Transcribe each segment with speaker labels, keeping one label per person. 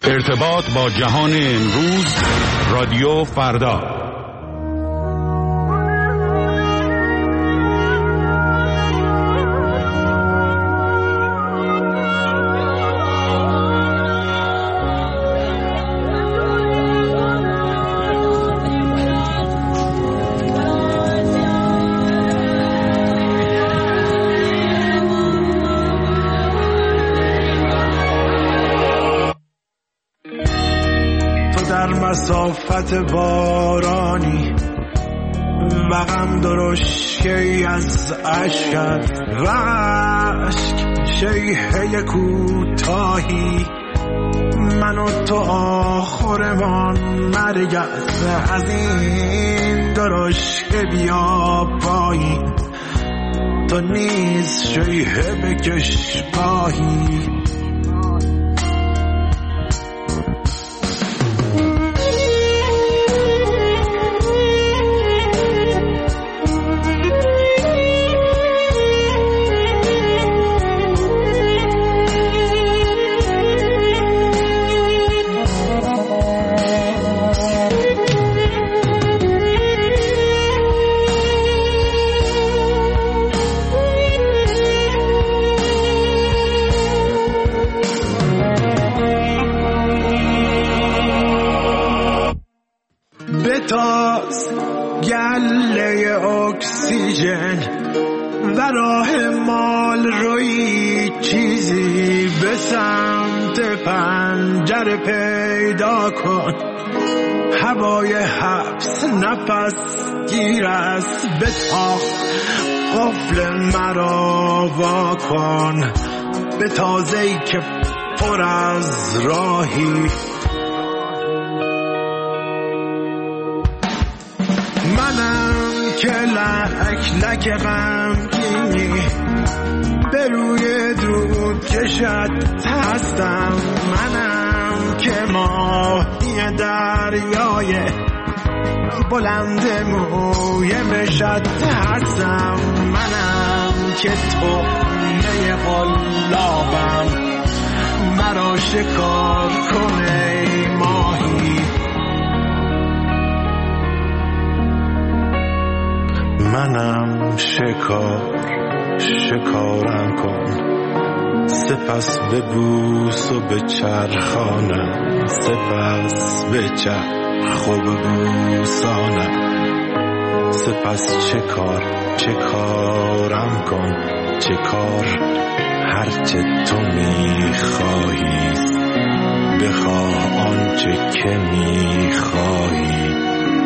Speaker 1: ارتباط با جهان امروز، رادیو فردا.
Speaker 2: مسافت بارانی و غم درشکی از اشکت و اشک شیهه کوتاهی، من و تو آخرمان مرگ از این درشک بیا پایی، تو نیز شیهه بکش پاهی. بتاز گله اکسیژن و راه مال روی چیزی به سمت پنجره پیدا کن، هوای حبس نفس گیر است، بتاخ قفل مرا وا کن، به تازه‌ای که پر از راهی. منم که لک غمگینی به روی دود کشت هستم، منم که ماهی دریای بلند موی مشت هستم، منم که طعمه قلابم، مرا شکار کنه ماهی. منم شکارم کن، سپس ببوس و بچرخانم، سپس بچرخ و ببوسانم، سپس چه کارم کن، چه کار هرچه تو میخواهی، بخواه آنچه که میخواهی.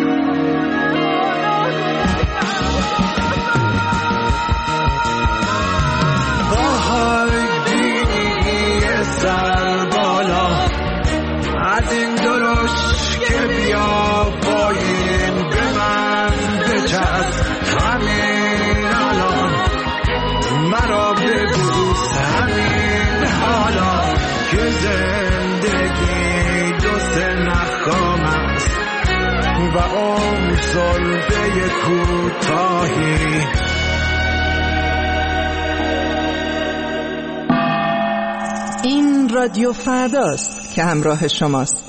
Speaker 2: سر بالا از این درشک که بیا پایین، به من بچسب همین الان، مرا ببوس همین حالا، که زندگی دوست نخام است و عمر زلفه کوتاهی.
Speaker 3: این رادیو فرداست که همراه شماست.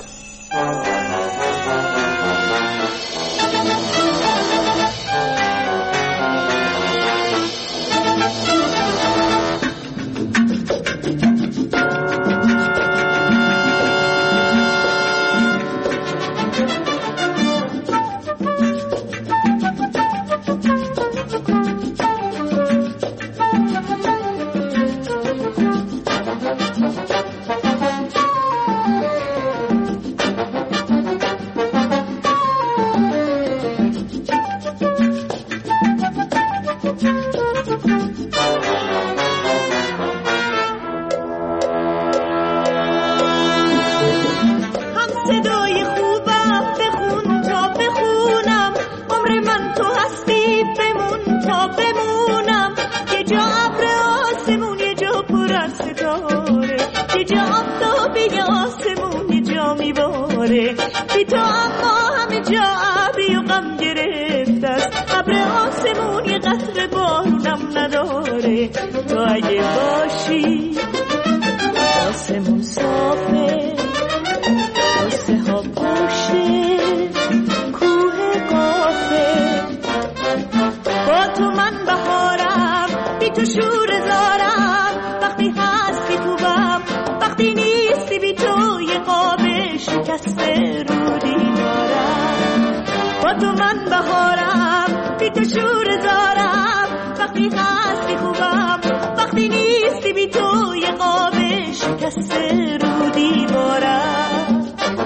Speaker 4: بی تو اما همه جا ابری و غم گرفت است، ابر آسمون یه قطره بارونم نداره. تو اگه باشی آسمون صافه، تو شور زارم، وقتی هستی خوبم، وقتی نیستی بی تو یه قاب شکسته رو دیوارم. با تو من بهارم، بی تو شور زارم، وقتی هستی خوبم، وقتی نیستی بی تو یه قاب شکسته رو دیوارم.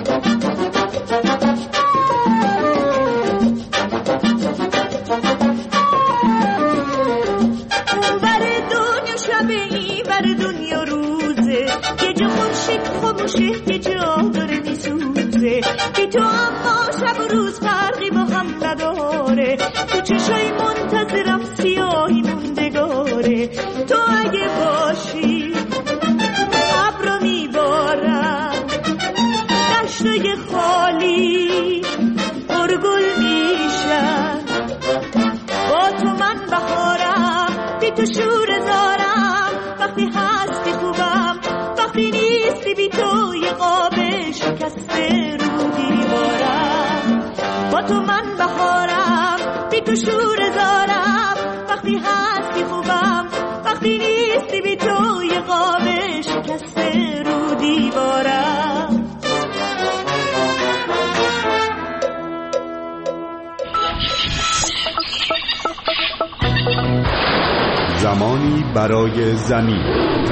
Speaker 4: دنیا روزه یه جا خورشید خاموشه، یه جا داره میسوزه. بی تو اما شب و روز فرقی با هم نداره، تو چشای منتظرم سیاهی موندگاره. تو اگه باشی ابرو میبارم، دشتای خالی پرگل میشن. با تو من بهارم، بی تو شور زارم، وقتی هستی خوبم، وقتی نیستی بی تو یه قاب شکسته رو دیوارم. با تو من بهارم، بی تو شور زارم، وقتی هستی خوبم، وقتی نیستی بی تو یه قاب شکسته رو دیوارم.
Speaker 1: زمانی برای زمین.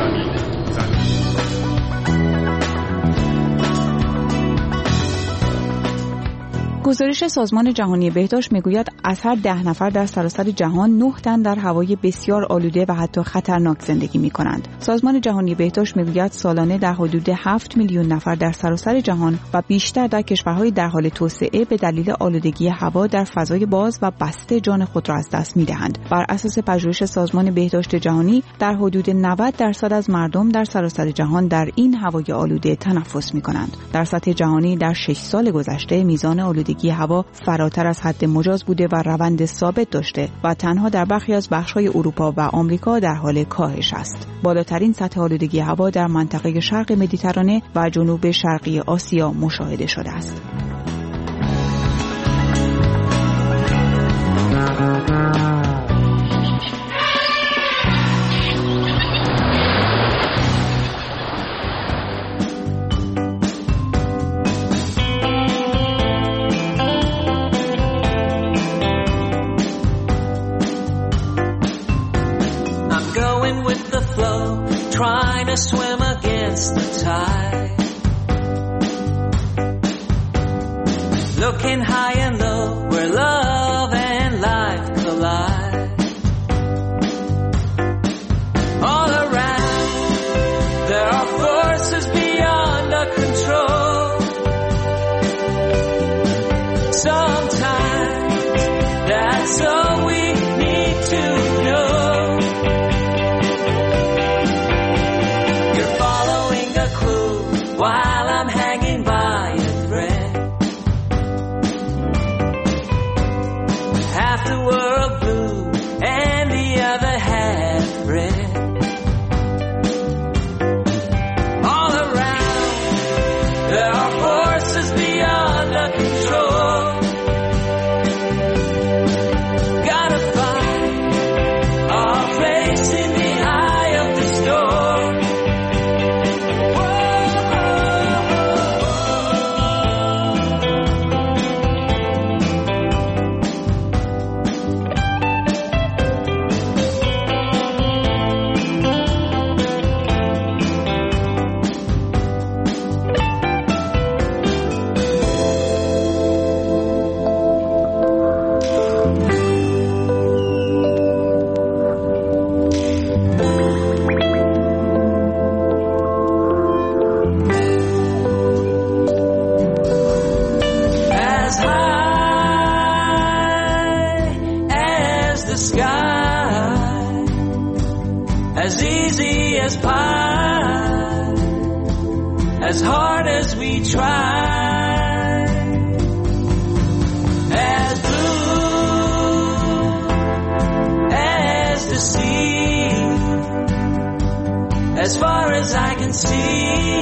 Speaker 5: گزارش سازمان جهانی بهداشت میگوید از هر 10 نفر در سراسر جهان 9 تن در هوای بسیار آلوده و حتی خطرناک زندگی می‌کنند. سازمان جهانی بهداشت میگوید سالانه در حدود 7 میلیون نفر در سراسر جهان و بیشتر در کشورهای در حال توسعه به دلیل آلودگی هوا در فضای باز و بسته جان خود را از دست می‌دهند. بر اساس پژوهش سازمان بهداشت جهانی در حدود 90% از مردم در سراسر جهان در این هوای آلوده تنفس می‌کنند. در سطح جهانی در 6 سال گذشته میزان آلودگی هوا فراتر از حد مجاز بوده و روند ثابت داشته و تنها در برخی از بخش‌های اروپا و آمریکا در حال کاهش است. بالاترین سطح آلودگی هوا در منطقه شرق مدیترانه و جنوب شرقی آسیا مشاهده شده است.
Speaker 6: Trying to swim against the tide, looking high and low where love and life collide. All around there are forces beyond our control. Sometimes that's all we need to know. While I'm hanging by a thread, half the world blue and the other half red. All around there are forces beyond our control. Gotta find our place in the eye of the storm. As easy as pie, as hard as we try, as blue as the sea, as far as I can see,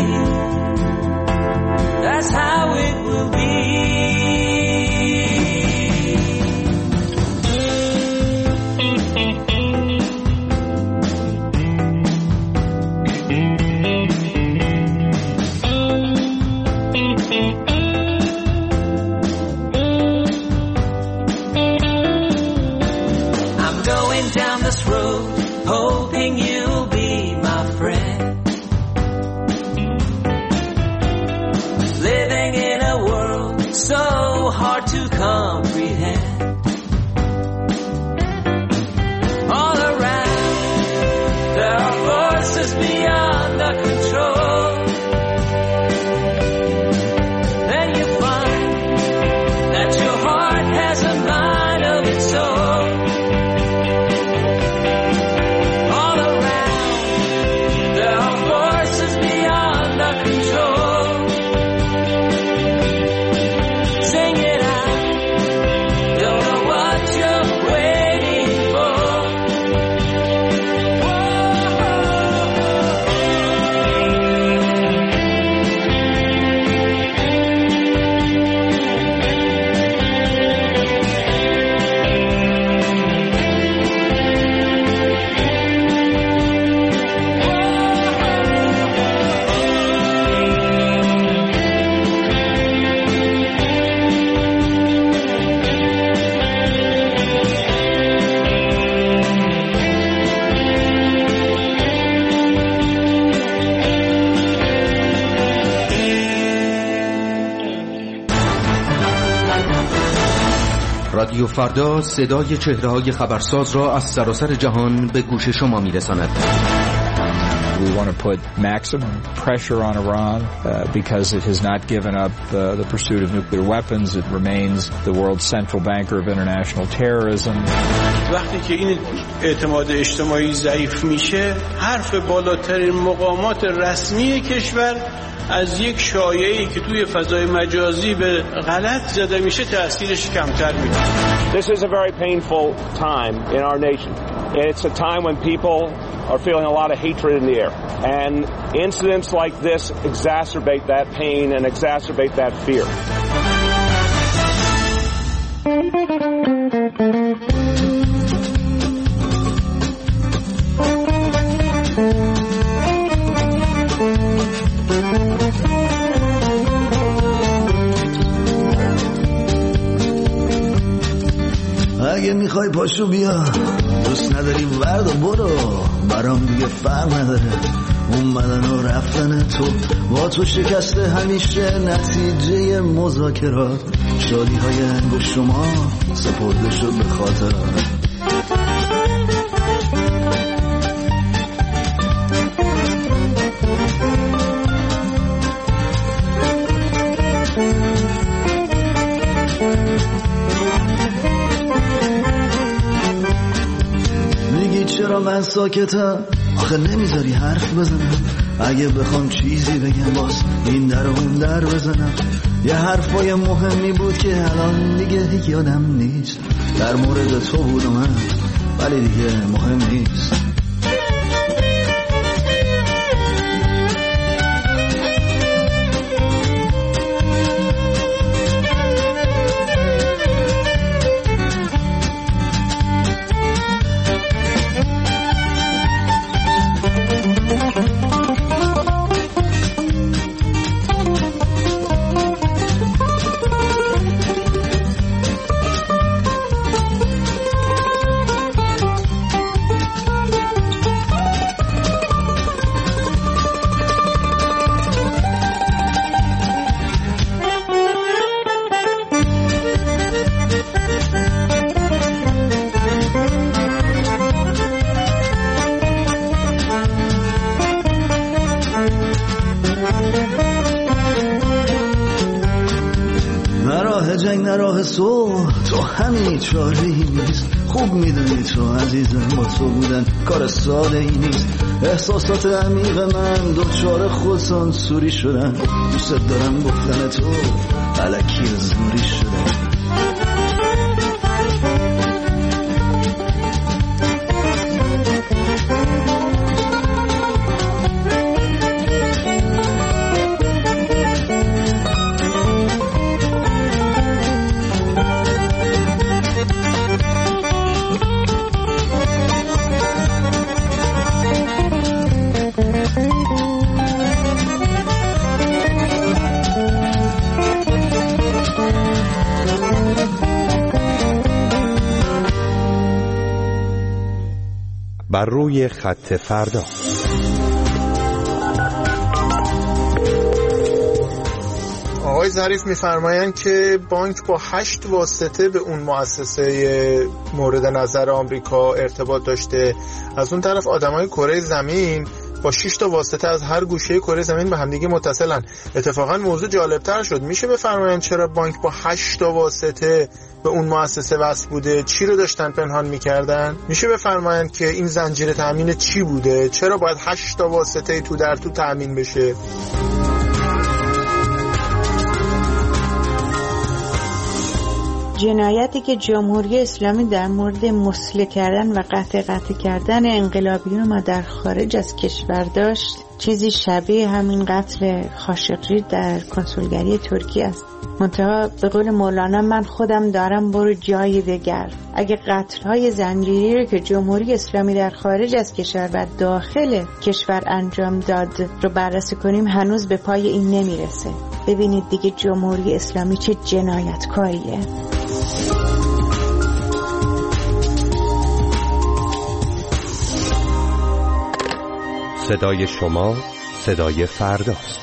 Speaker 6: that's how it will be. so hard to comprehend. All around, there are forces beyond our control. Then you find that your heart has a mind of its own. All around, there are forces beyond our control. Sing it out, don't know what you're waiting for.
Speaker 7: رادیو فردا صدای چهره‌های خبرساز را از سراسر جهان به گوش شما می‌رساند.
Speaker 8: We want to put maximum pressure on Iran because it has not given up the pursuit of nuclear weapons. It remains the world's central banker of international terrorism.
Speaker 9: وقتی که این اعتماد اجتماعی ضعیف میشه، حرف بالاترین مقامات رسمی کشور از یک شایعه‌ای که توی فضای مجازی به غلط زده میشه تأثیرش کمتر میشه.
Speaker 10: This is a very painful time in our nation. It's a time when people are feeling a lot of hatred in the air. And incidents like this exacerbate that pain and exacerbate that fear.
Speaker 2: اگه میخوای پاشو بیا، دوست نداری ورد و برو، برام دیگه فرق نداره اومدن و رفتن تو، با تو شکسته همیشه نتیجه مذاکرات، شادی های انگشت شما سپرده شد به خاطرات. چرا من ساکتم؟ آخه نمیذاری حرف بزنم، اگه بخوام چیزی بگم باز این در و اون در بزنم. یه حرفای مهمی بود که الان دیگه یادم نیست، در مورد تو بود و من، ولی دیگه مهم نیست. جنگ نراه تو همین چاره ای نیست، خوب میدونی تو عزیزم با تو بودن کار ساده ای نیست. احساسات عمیق من دوچار خودسانسوری شدن، دوست دارم گفتن تو الکی زوری شدن.
Speaker 1: بر روی خط فردا.
Speaker 11: آقای ظریف میفرمایند که بانک با 8 واسطه به اون مؤسسه مورد نظر آمریکا ارتباط داشته. از اون طرف آدمای کره زمین با 6 تا واسطه از هر گوشه کره زمین به همدیگه متصلن. اتفاقا موضوع جالبتر شد. میشه بفرمایید چرا بانک با 8 تا واسطه به اون مؤسسه وصل بوده؟ چی رو داشتن پنهان میکردن؟ میشه بفرمایید که این زنجیره تامین چی بوده؟ چرا باید 8 تا واسطه تو در تو تامین بشه؟
Speaker 12: جنایتی که جمهوری اسلامی در مورد مسلح کردن و قطع کردن انقلابیون ما در خارج از کشور داشت چیزی شبیه همین قتل خاشقجی در کنسولگری ترکیه است. منتها به قول مولانا من خودم دارم برو جای دگر. اگه قتل‌های زنجیری رو که جمهوری اسلامی در خارج از کشور و داخل کشور انجام داد رو بررسی کنیم هنوز به پای این نمیرسه. ببینید دیگه جمهوری اسلامی چه جنایتکاریه.
Speaker 13: صدای شما صدای فرداست.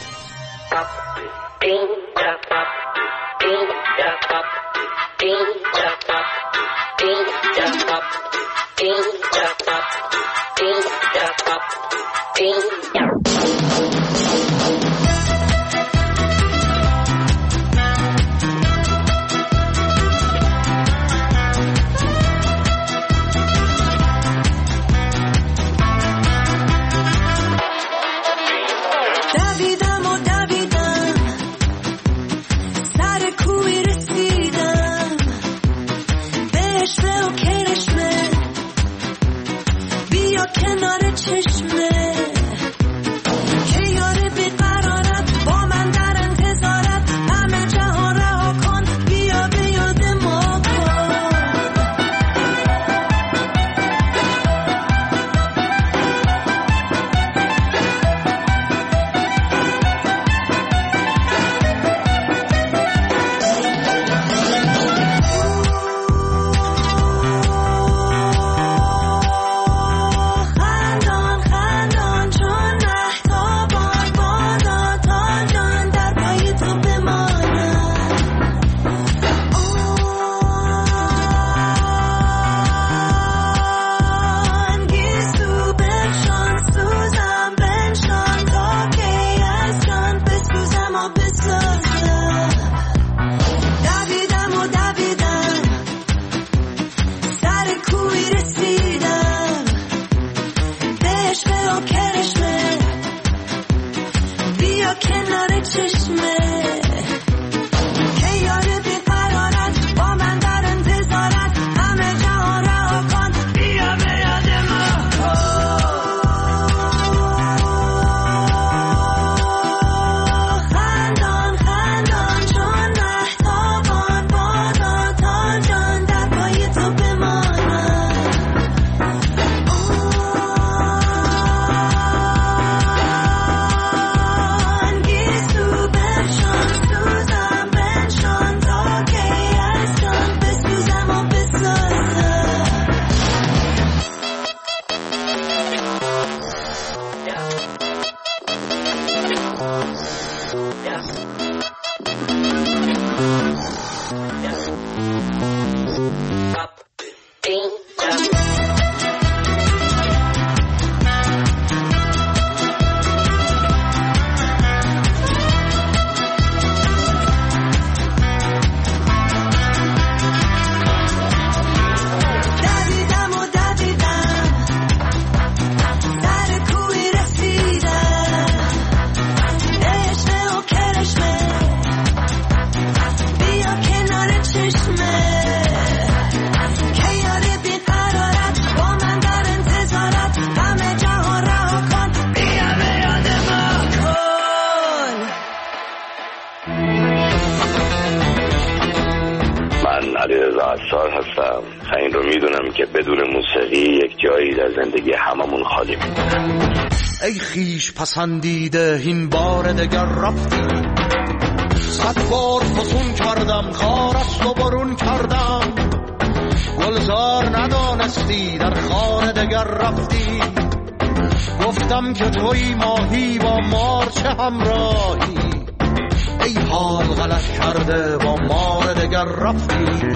Speaker 14: هستم. این رو میدونم که بدون موسیقی یک جایی در زندگی هممون خالی میمونه.
Speaker 2: ای خیش پسندیده این بار دگر رفتی، 100 بار فسون کردم خارست و برون کردم، گلزار ندانستی در خانه دگر رفتی، گفتم که توی ماهی با مار چه همراهی، ای حال غلط کرده با مار دگر رفتی.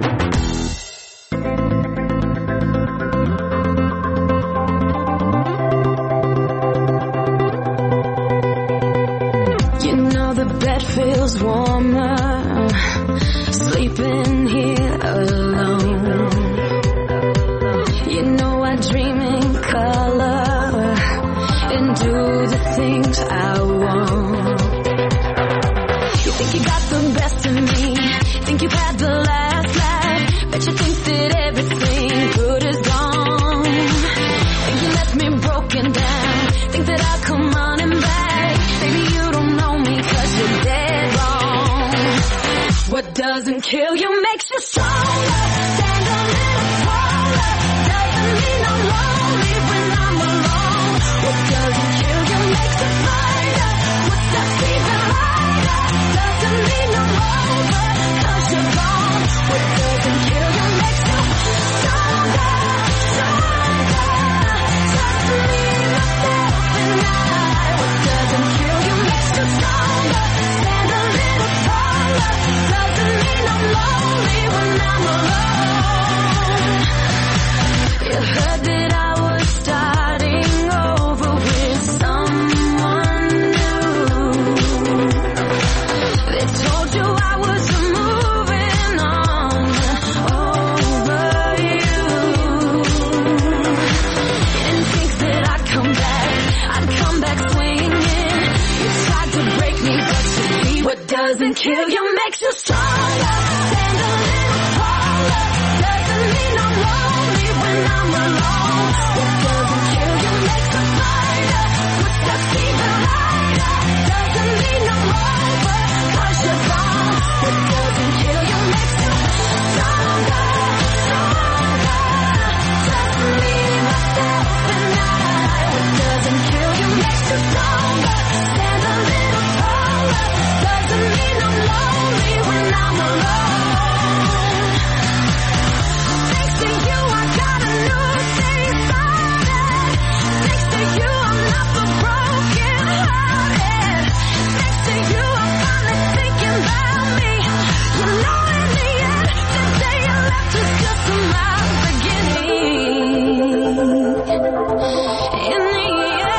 Speaker 15: Feels warmer sleeping here alone. You know I dream in color and do the things I want. You think you got the best of me, think you've had the last laugh, but you think that everything good is gone. Think you left me broken down, think that I'll come running back. Baby, you don't know me 'cause you're dead wrong. What doesn't kill you makes you stronger. Stand a little taller. Doesn't mean I'm lonely when I'm alone. What doesn't kill you makes you brighter. What's that even lighter? Doesn't mean I'm over 'cause you're gone. What doesn't kill you makes you stronger, stronger. Just me, myself, and I. What doesn't kill you makes you stronger. Stand a little taller. Doesn't mean I'm lonely when I'm alone. You heard that I was starting over with someone new. They told you I was moving on over you. You didn't think that I'd come back swinging. You tried to break me, but you see what doesn't kill you makes you stronger. Stand a little taller. Doesn't mean I'm lonely when I'm alone. What doesn't kill you makes us brighter. Footsteps even lighter. Doesn't mean I'm over 'cause you're gone. What doesn't kill you makes you stronger, stronger. Just me, myself, and I. What doesn't kill you makes you stronger. Stand a little taller. Doesn't mean I'm lonely when I'm alone. Thanks to you, I got a new day started. Thanks to you, I'm not so broken hearted. Thanks to you, I'm finally thinking about me. You know, in the end, the day you left was just my beginning. In the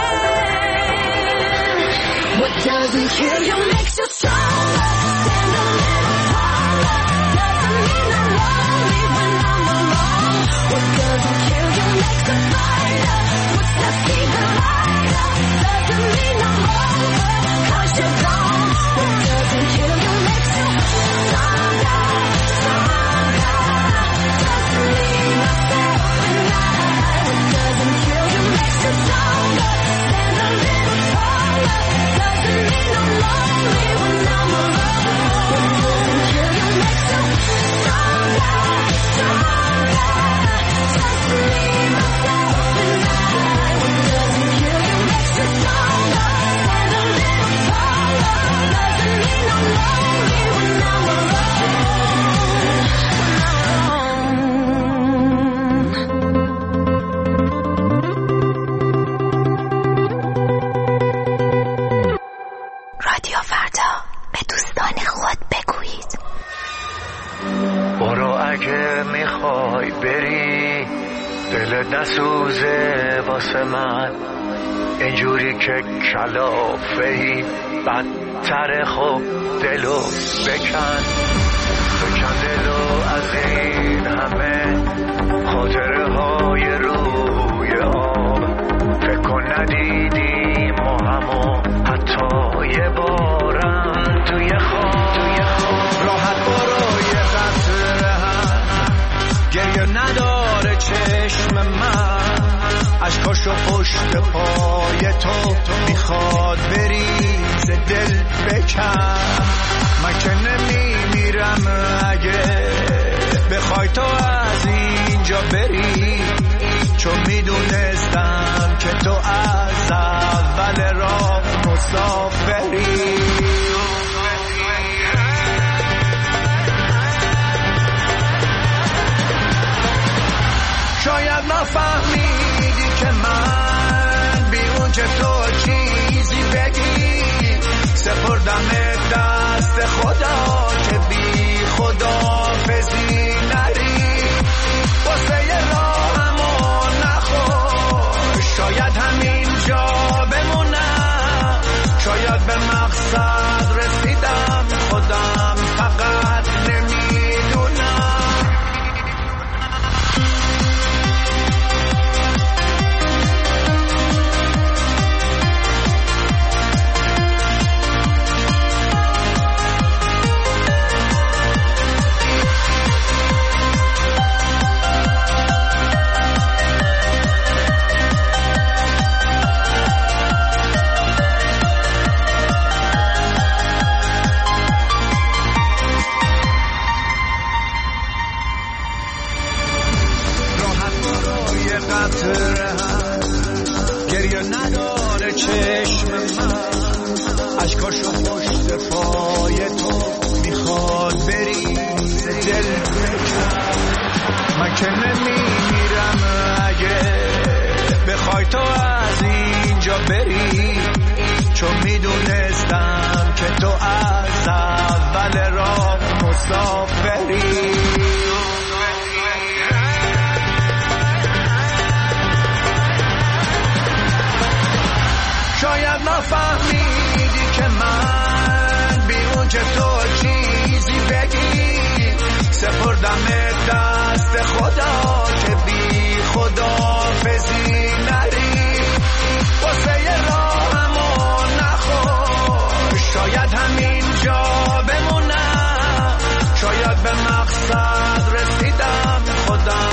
Speaker 15: end, what doesn't kill you makes you stronger. Stand a little taller. Doesn't mean I'm lonely when I'm alone. What doesn't kill you makes us brighter. What's that even lighter? Doesn't mean I'm over 'cause you're gone. What doesn't kill you makes you stronger, stronger. Just me, myself, and I. What doesn't kill you makes you stronger. Stand a little taller. Doesn't mean I'm lonely when I'm alone. What doesn't kill you makes you stronger, stronger. Just me, myself, and I. What doesn't kill you makes you stronger. Stand a little taller. Doesn't mean I'm lonely when I'm
Speaker 16: رادیو فردا به دوستان خود بگویید.
Speaker 17: برو اگه میخوای بری، دلت نسوزه واسه من. اینجوری که کلافه‌ای بدتر، خب دلو بکن دلو از این همه خاطره های روی آب. فکر کن ندیدیم ما همو حتی یه بارم توی خواب. راحت برو یه قطره هم گریه نداره چشم من. عشقاشو پشت پای تو میخواد بریز دل بکن. من که نمیمیرم اگه بخوای تو از اینجا بری، چون میدونستم که تو از اول راه مسافری. شاید نفهمیدی که من بیرون که تو چیزی بگی، سپردم در دست خدا که بی خداحافظی نری واسه راهمو نخور شاید همینجا بمونم شاید به مقصد رسیدم خودم فقط نمیدونم گریه نداره چشم من اشکاشو پشت پای تو میخواد بری دل بکن من که نمیمیرم اگه بخوای تو از اینجا بری چون میدونستم که تو از اول راه مسافری شاید نفهمیدی که من بیرون که تو چیزی بگی سپردم دست خدا که بی خداحافظی نری واسه راهمو نخور شاید همینجا بمونم شاید به مقصد رسیدم خودم